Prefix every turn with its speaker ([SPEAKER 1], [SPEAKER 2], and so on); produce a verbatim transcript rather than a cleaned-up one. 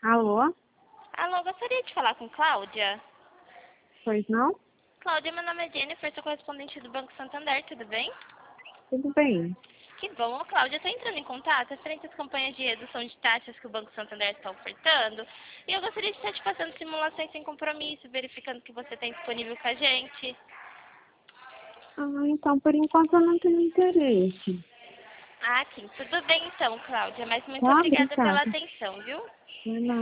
[SPEAKER 1] Alô?
[SPEAKER 2] Alô, gostaria de falar com Cláudia?
[SPEAKER 1] Pois não?
[SPEAKER 2] Cláudia, meu nome é Jennifer, sou correspondente do Banco Santander, tudo bem?
[SPEAKER 1] Tudo bem.
[SPEAKER 2] Que bom, Ô, Cláudia, estou entrando em contato referente às campanhas de redução de taxas que o Banco Santander está ofertando. E eu gostaria de estar te passando simulações sem compromisso, verificando o que você tem disponível com a gente.
[SPEAKER 1] Ah, então por enquanto eu não tenho interesse.
[SPEAKER 2] Ah, sim, tudo bem então, Cláudia, mas muito
[SPEAKER 1] Tá?
[SPEAKER 2] obrigada pela
[SPEAKER 1] Obrigada.
[SPEAKER 2] atenção, viu?
[SPEAKER 1] Vai lá.